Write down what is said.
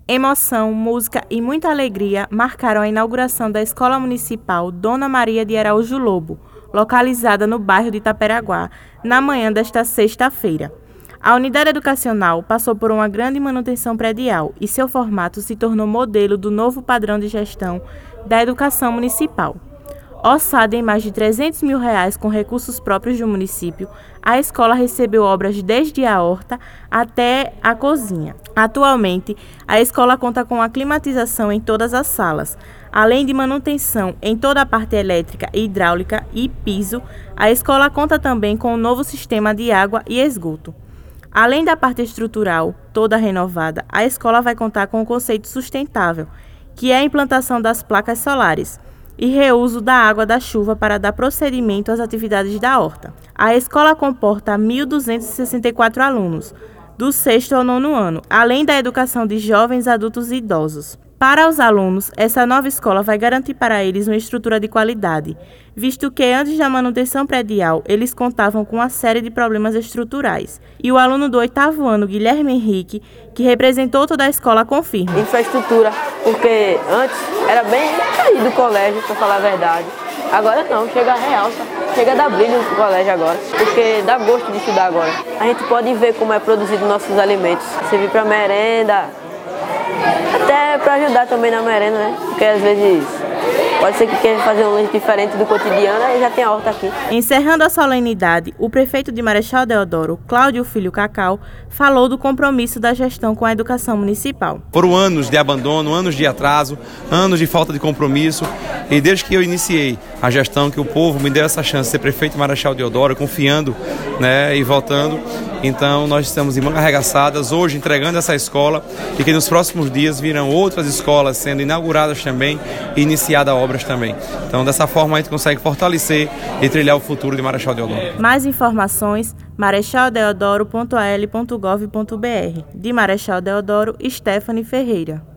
Emoção, música e muita alegria marcaram a inauguração da Escola Municipal Dona Maria de Araújo Lobo, localizada no bairro de Itaperaguá, na manhã desta sexta-feira. A unidade educacional passou por uma grande manutenção predial e seu formato se tornou modelo do novo padrão de gestão da educação municipal. Orçada em mais de R$300 mil com recursos próprios do município, a escola recebeu obras desde a horta até a cozinha. Atualmente, a escola conta com a climatização em todas as salas. Além de manutenção em toda a parte elétrica, hidráulica e piso, a escola conta também com um novo sistema de água e esgoto. Além da parte estrutural, toda renovada, a escola vai contar com o conceito sustentável, que é a implantação das placas solares e reuso da água da chuva para dar procedimento às atividades da horta. A escola comporta 1.264 alunos, do 6º ao 9º ano, além da educação de jovens, adultos e idosos. Para os alunos, essa nova escola vai garantir para eles uma estrutura de qualidade, visto que antes da manutenção predial, eles contavam com uma série de problemas estruturais. E o aluno do 8º ano, Guilherme Henrique, que representou toda a escola, confirma. Infraestrutura, porque antes era bem caído o colégio, para falar a verdade. Agora não, chega a realça, chega a dar brilho no colégio agora, porque dá gosto de estudar agora. A gente pode ver como é produzido nossos alimentos, servir para merenda, até para ajudar também na merenda, né? Porque às vezes pode ser que queira fazer um lanche diferente do cotidiano e já tem a horta aqui. Encerrando a solenidade, o prefeito de Marechal Deodoro, Cláudio Filho Cacau, falou do compromisso da gestão com a educação municipal. Foram anos de abandono, anos de atraso, anos de falta de compromisso, e desde que eu iniciei a gestão, que o povo me deu essa chance de ser prefeito de Marechal Deodoro, confiando, né, e voltando. Então nós estamos em mãos arregaçadas hoje entregando essa escola e que nos próximos dias virão outras escolas sendo inauguradas também e iniciadas obras também. Então dessa forma a gente consegue fortalecer e trilhar o futuro de Marechal Deodoro. Mais informações, marechaldeodoro.al.gov.br. De Marechal Deodoro, Stephanie Ferreira.